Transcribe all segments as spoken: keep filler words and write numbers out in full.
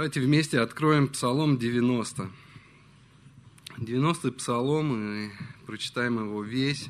Давайте вместе откроем Псалом девяносто. девяностый Псалом, и прочитаем его весь.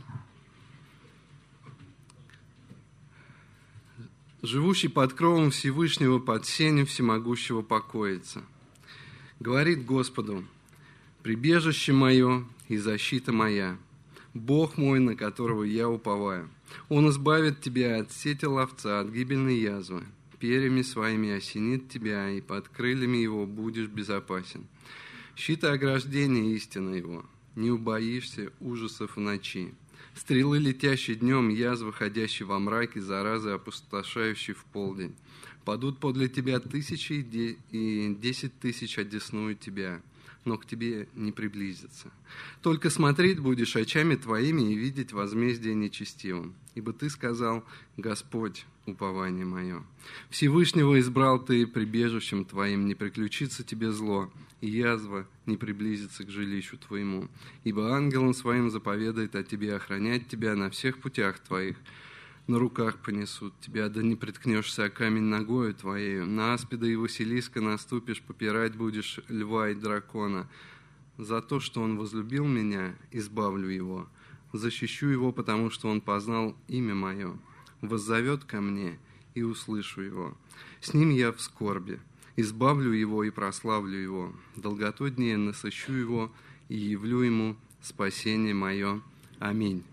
«Живущий под кровом Всевышнего, под сенью всемогущего покоится. Говорит Господу: прибежище мое и защита моя, Бог мой, на которого я уповаю. Он избавит тебя от сети ловца, от гибельной язвы. Перьями своими осенит тебя, и под крыльями его будешь безопасен. Щит и ограждение истина его, не убоишься ужасов в ночи. Стрелы, летящие днем, язвы, ходящие во мраке, заразы, опустошающие в полдень. Падут подле тебя тысячи, и десять тысяч одесную тебя, но к тебе не приблизятся. Только смотреть будешь очами твоими и видеть возмездие нечестивым. Ибо ты сказал: Господь, упование мое. Всевышнего избрал ты прибежищем твоим, не приключится тебе зло, и язва не приблизится к жилищу твоему. Ибо ангелом своим заповедает о тебе охранять тебя на всех путях твоих. На руках понесут тебя, да не приткнешься о камень ногою твоею. На аспида и василиска наступишь, попирать будешь льва и дракона. За то, что он возлюбил меня, избавлю его. Защищу его, потому что он познал имя мое. Воззовет ко мне, и услышу его. С ним я в скорби. Избавлю его и прославлю его. Долготой дней насыщу его и явлю ему спасение мое. Аминь».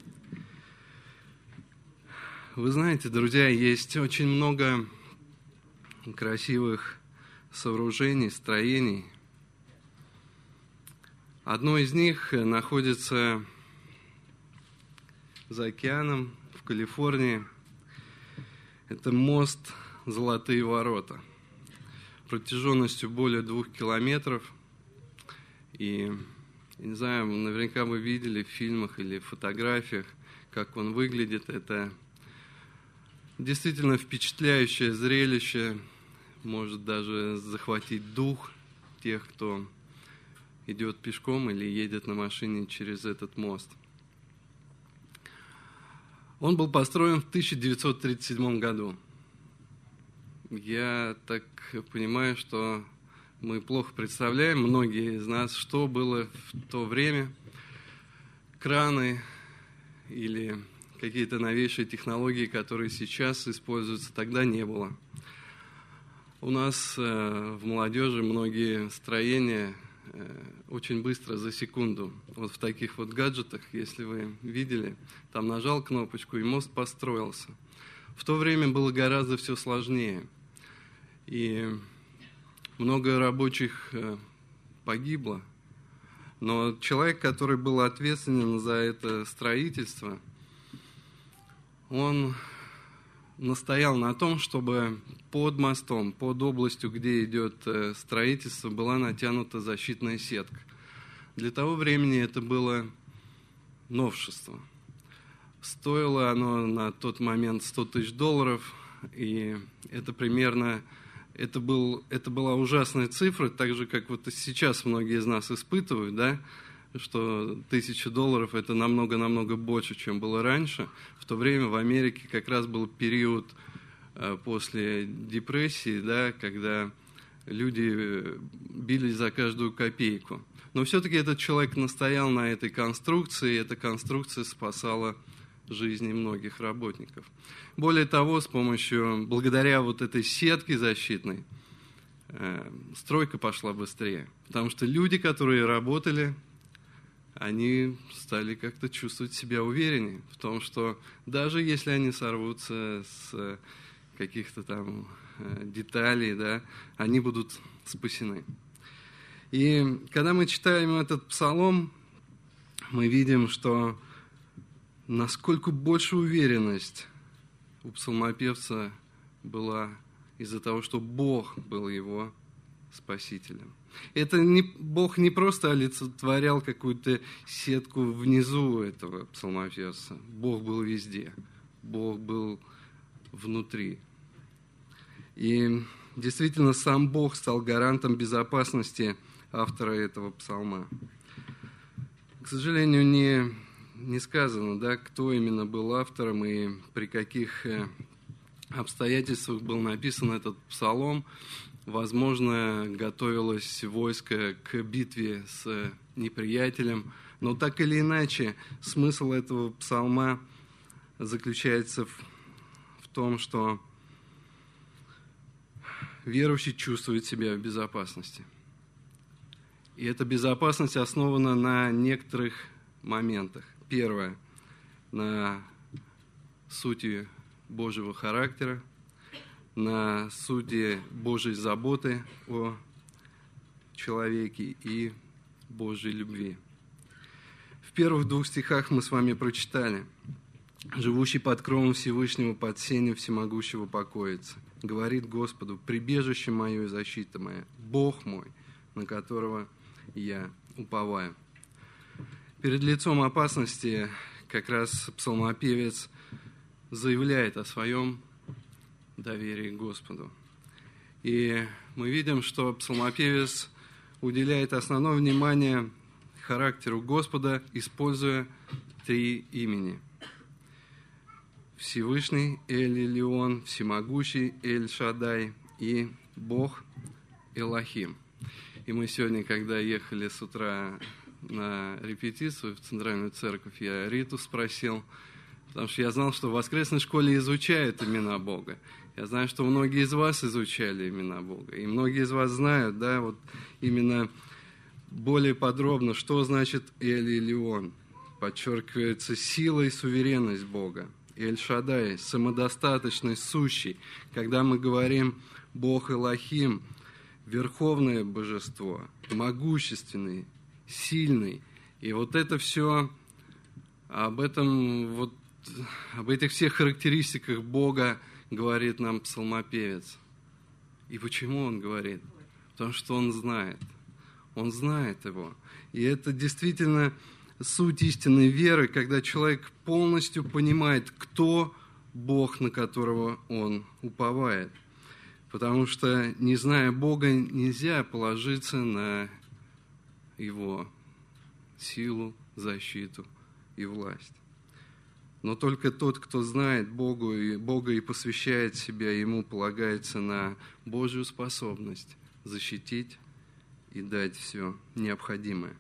Вы знаете, друзья, есть очень много красивых сооружений, строений. Одно из них находится за океаном, в Калифорнии. Это мост «Золотые ворота», протяженностью более двух километров. И, я не знаю, наверняка вы видели в фильмах или фотографиях, как он выглядит. Это действительно впечатляющее зрелище, может даже захватить дух тех, кто идет пешком или едет на машине через этот мост. Он был построен в тысяча девятьсот тридцать седьмом году. Я так понимаю, что мы плохо представляем, многие из нас, что было в то время. Краны или какие-то новейшие технологии, которые сейчас используются, тогда не было. У нас э, в молодежи многие строения э, очень быстро, за секунду. Вот в таких вот гаджетах, если вы видели, там нажал кнопочку, и мост построился. В то время было гораздо все сложнее. И много рабочих э, погибло. Но человек, который был ответственен за это строительство, он настоял на том, чтобы под мостом, под областью, где идет строительство, была натянута защитная сетка. Для того времени это было новшество. Стоило оно на тот момент сто тысяч долларов, и это примерно, это, был, это была ужасная цифра, так же, как вот сейчас многие из нас испытывают, да, что тысяча долларов – это намного-намного больше, чем было раньше. В то время в Америке как раз был период э, после депрессии, да, когда люди бились за каждую копейку. Но все-таки этот человек настоял на этой конструкции, и эта конструкция спасала жизни многих работников. Более того, с помощью, благодаря вот этой сетке защитной, э, стройка пошла быстрее. Потому что люди, которые работали, они стали как-то чувствовать себя увереннее в том, что даже если они сорвутся с каких-то там деталей, да, они будут спасены. И когда мы читаем этот псалом, мы видим, что насколько больше уверенность у псалмопевца была из-за того, что Бог был его спасителем. Это не, Бог не просто олицетворял какую-то сетку внизу этого псалмопевца. Бог был везде. Бог был внутри. И действительно, сам Бог стал гарантом безопасности автора этого псалма. К сожалению, не, не сказано, да, кто именно был автором и при каких обстоятельствах был написан этот псалом. Возможно, готовилось войско к битве с неприятелем, но так или иначе смысл этого псалма заключается в, в том, что верующий чувствует себя в безопасности. И эта безопасность основана на некоторых моментах. Первое – на сути Божьего характера, на сути Божьей заботы о человеке и Божьей любви. В первых двух стихах мы с вами прочитали: «Живущий под кровом Всевышнего, под сенью всемогущего покоится. Говорит Господу: прибежище мое и защита моя, Бог мой, на которого я уповаю». Перед лицом опасности как раз псалмопевец заявляет о своем доверии к Господу. И мы видим, что псалмопевец уделяет основное внимание характеру Господа, используя три имени: Всевышний Эль-Элион, Всемогущий Эль-Шадай и Бог Элохим. И мы сегодня, когда ехали с утра на репетицию в Центральную Церковь, я Риту спросил, потому что я знал, что в воскресной школе изучают имена Бога. Я знаю, что многие из вас изучали имена Бога. И многие из вас знают, да, вот именно более подробно, что значит Эль-Элион. Подчеркивается сила и суверенность Бога. Эль-Шадай, самодостаточность, сущий. Когда мы говорим Бог Элохим, верховное божество, могущественный, сильный. И вот это все, об этом, вот, об этих всех характеристиках Бога говорит нам псалмопевец. И почему он говорит? Потому что он знает. Он знает его. И это действительно суть истинной веры, когда человек полностью понимает, кто Бог, на которого он уповает. Потому что, не зная Бога, нельзя положиться на Его силу, защиту и власть. Но только тот, кто знает Богу и Бога и посвящает себя Ему, полагается на Божью способность защитить и дать все необходимое.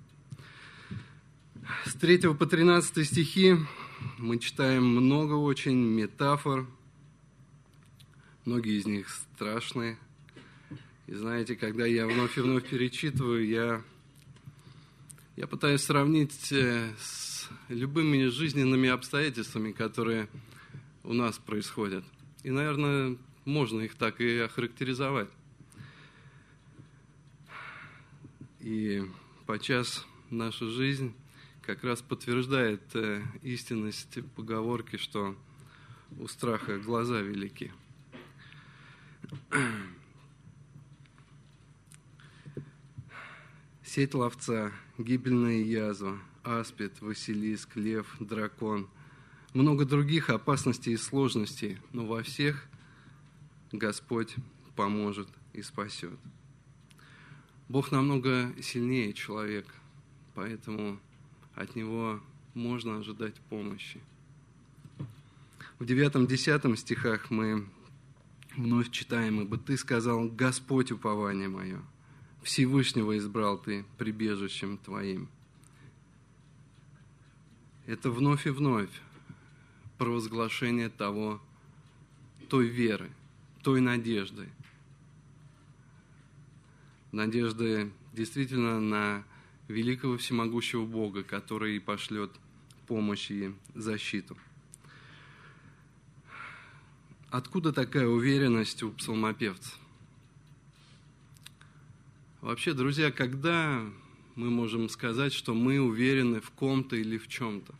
С третьего по тринадцатый стихи мы читаем много очень метафор. Многие из них страшные. И знаете, когда я вновь и вновь перечитываю, я, я пытаюсь сравнить с любыми жизненными обстоятельствами, которые у нас происходят. И, наверное, можно их так и охарактеризовать. И подчас наша жизнь как раз подтверждает истинность поговорки, что у страха глаза велики. Сеть ловца, гибельная язва, аспид, василиск, лев, дракон. Много других опасностей и сложностей, но во всех Господь поможет и спасет. Бог намного сильнее человека, поэтому от Него можно ожидать помощи. В девятом-десятом стихах мы вновь читаем: «Ибо Ты сказал: Господь упование мое, Всевышнего избрал Ты прибежищем Твоим». Это вновь и вновь провозглашение того, той веры, той надежды. Надежды действительно на великого всемогущего Бога, который пошлет помощь и защиту. Откуда такая уверенность у псалмопевца? Вообще, друзья, когда мы можем сказать, что мы уверены в ком-то или в чем-то?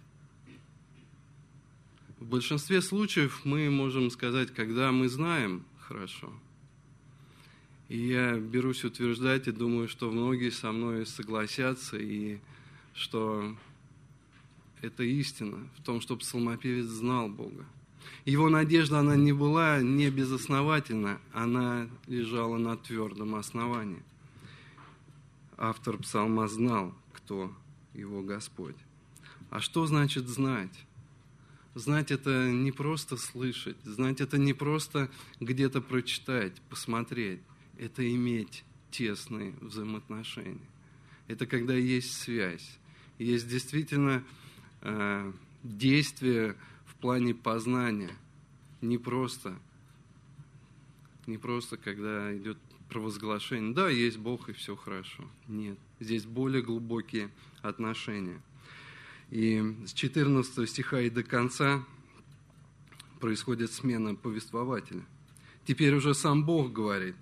В большинстве случаев мы можем сказать, когда мы знаем хорошо. И я берусь утверждать и думаю, что многие со мной согласятся, и что это истина в том, что псалмопевец знал Бога. Его надежда, она не была не безосновательна, она лежала на твердом основании. Автор псалма знал, кто его Господь. А что значит знать? Знать – это не просто слышать, знать – это не просто где-то прочитать, посмотреть. это иметь тесные взаимоотношения. Это когда есть связь, есть действительно э, действие в плане познания, не просто, не просто когда идет провозглашение, да, есть Бог и все хорошо. Нет, здесь более глубокие отношения. И с четырнадцатого стиха и до конца происходит смена повествователя. Теперь уже сам Бог говорит.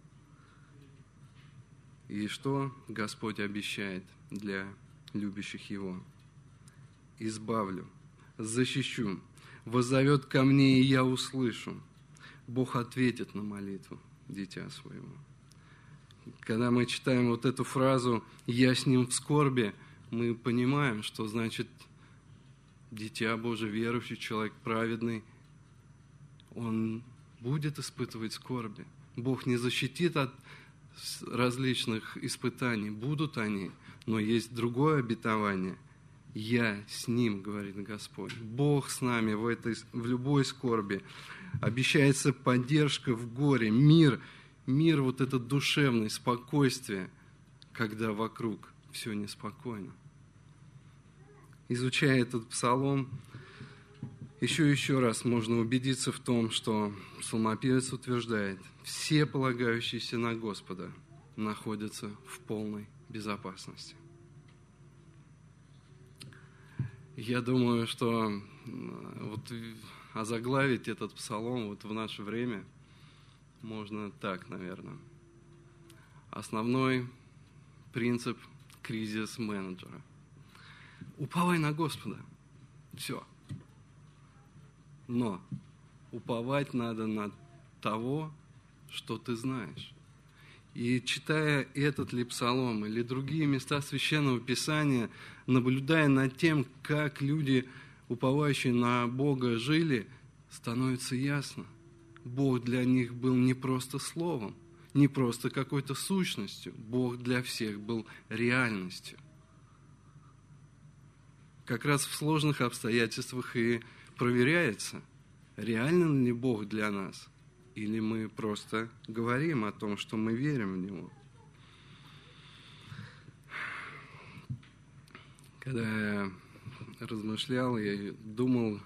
И что Господь обещает для любящих Его? «Избавлю, защищу, воззовет ко мне, и я услышу». Бог ответит на молитву дитя своего. Когда мы читаем вот эту фразу «я с ним в скорби», мы понимаем, что значит дитя Божие, верующий человек, праведный, он будет испытывать скорби. Бог не защитит от различных испытаний, будут они, но есть другое обетование. «Я с ним», говорит Господь. Бог с нами в, этой, в любой скорби. Обещается поддержка в горе, мир, мир вот этот душевный, спокойствие, когда вокруг все неспокойно. Изучая этот псалом, еще и еще раз можно убедиться в том, что псалмопевец утверждает, все полагающиеся на Господа находятся в полной безопасности. Я думаю, что вот озаглавить этот псалом вот в наше время можно так, наверное. Основной принцип кризис-менеджера. Уповай на Господа. Все. Но уповать надо на того, что ты знаешь. И читая этот ли псалом или другие места Священного Писания, наблюдая над тем, как люди, уповающие на Бога, жили, становится ясно. Бог для них был не просто словом, не просто какой-то сущностью. Бог для всех был реальностью. Как раз в сложных обстоятельствах и проверяется, реален ли Бог для нас, или мы просто говорим о том, что мы верим в Него. Когда я размышлял, я думал,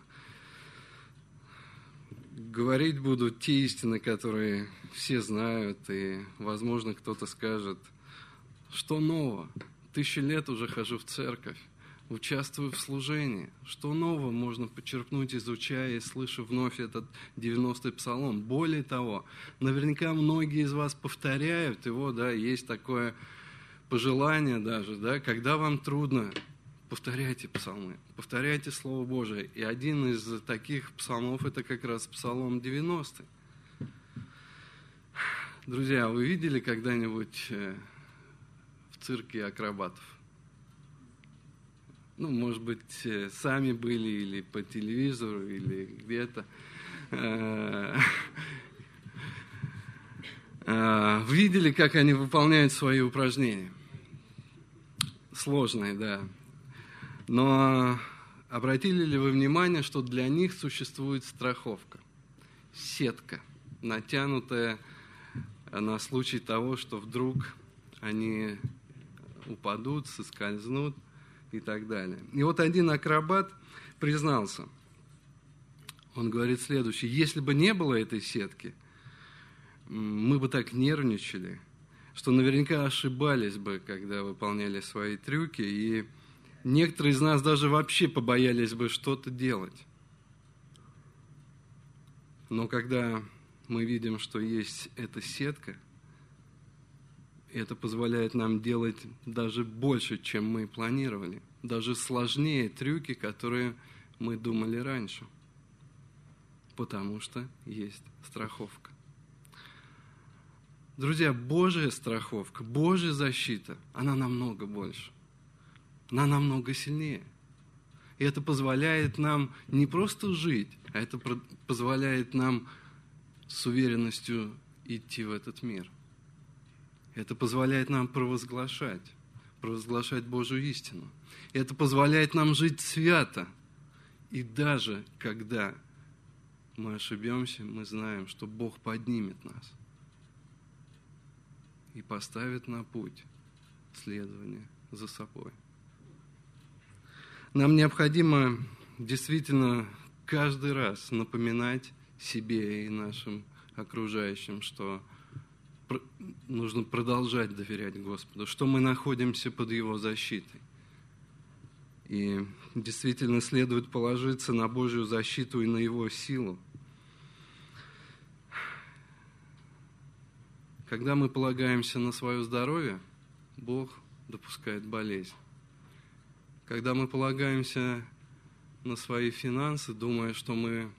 говорить буду те истины, которые все знают, и, возможно, кто-то скажет, что нового? Тысячи лет уже хожу в церковь, участвую в служении. Что нового можно почерпнуть, изучая и слыша вновь этот девяностый псалом? Более того, наверняка многие из вас повторяют его, да, есть такое пожелание даже, да, когда вам трудно, повторяйте псалмы, повторяйте Слово Божие. И один из таких псалмов – это как раз псалом девяностый. Друзья, вы видели когда-нибудь в цирке акробатов? Ну, может быть, сами были или по телевизору, или где-то. Видели, как они выполняют свои упражнения? Сложные, да. Но обратили ли вы внимание, что для них существует страховка? Сетка, натянутая на случай того, что вдруг они упадут, соскользнут и так далее. И вот один акробат признался. Он говорит следующее. Если бы не было этой сетки, мы бы так нервничали, что наверняка ошибались бы, когда выполняли свои трюки, и некоторые из нас даже вообще побоялись бы что-то делать. Но когда мы видим, что есть эта сетка, это позволяет нам делать даже больше, чем мы планировали, даже сложнее трюки, которые мы думали раньше, потому что есть страховка. Друзья, Божья страховка, Божья защита, она намного больше, она намного сильнее. И это позволяет нам не просто жить, а это позволяет нам с уверенностью идти в этот мир. Это позволяет нам провозглашать, провозглашать Божью истину. И это позволяет нам жить свято. И даже когда мы ошибемся, мы знаем, что Бог поднимет нас. и поставит на путь следования за собой. Нам необходимо действительно каждый раз напоминать себе и нашим окружающим, что нужно продолжать доверять Господу, что мы находимся под Его защитой. И действительно следует положиться на Божью защиту и на Его силу. Когда мы полагаемся на свое здоровье, Бог допускает болезнь. Когда мы полагаемся на свои финансы, думая, что мы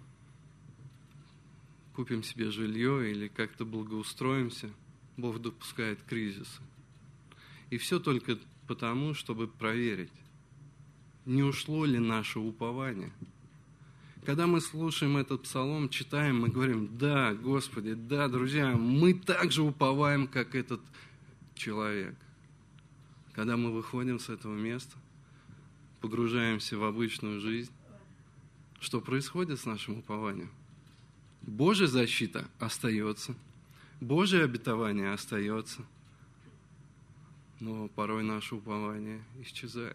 купим себе жилье или как-то благоустроимся, Бог допускает кризисы. И все только потому, чтобы проверить, не ушло ли наше упование. Когда мы слушаем этот псалом, читаем, мы говорим: да, Господи, да, друзья, мы так же уповаем, как этот человек. Когда мы выходим с этого места, погружаемся в обычную жизнь, что происходит с нашим упованием? Божья защита остается, Божье обетование остается, но порой наше упование исчезает.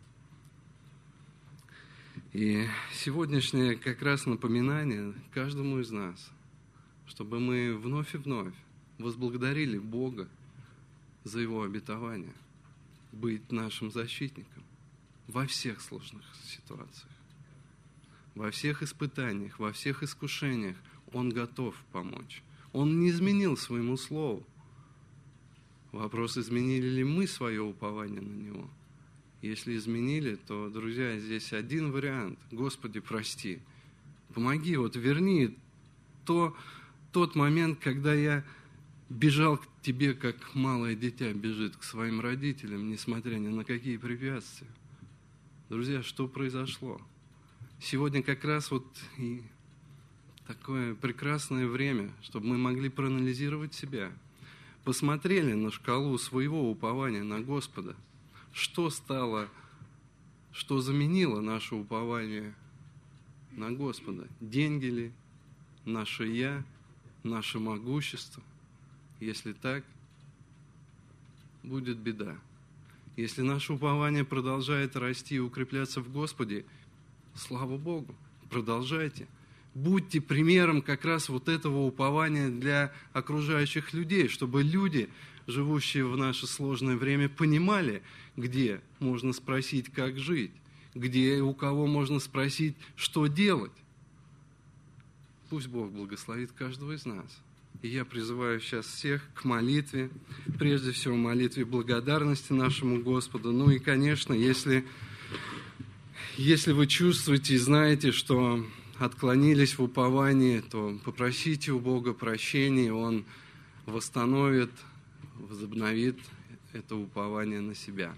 И сегодняшнее как раз напоминание каждому из нас, чтобы мы вновь и вновь возблагодарили Бога за Его обетование быть нашим защитником во всех сложных ситуациях, во всех испытаниях, во всех искушениях. Он готов помочь. Он не изменил своему слову. Вопрос, изменили ли мы свое упование на Него. Если изменили, то, друзья, здесь один вариант. Господи, прости. Помоги, вот верни то, тот момент, когда я бежал к Тебе, как малое дитя бежит к своим родителям, несмотря ни на какие препятствия. Друзья, что произошло? Сегодня как раз вот и такое прекрасное время, чтобы мы могли проанализировать себя. Посмотрели на шкалу своего упования на Господа. Что стало, что заменило наше упование на Господа? Деньги ли? Наше «я», наше могущество? Если так, будет беда. Если наше упование продолжает расти и укрепляться в Господе, слава Богу, продолжайте. Будьте примером как раз вот этого упования для окружающих людей, чтобы люди, живущие в наше сложное время, понимали, где можно спросить, как жить, где и у кого можно спросить, что делать. Пусть Бог благословит каждого из нас. И я призываю сейчас всех к молитве, прежде всего молитве благодарности нашему Господу. Ну и, конечно, если, если вы чувствуете и знаете, что отклонились в уповании, то попросите у Бога прощения, Он восстановит, возобновит это упование на себя.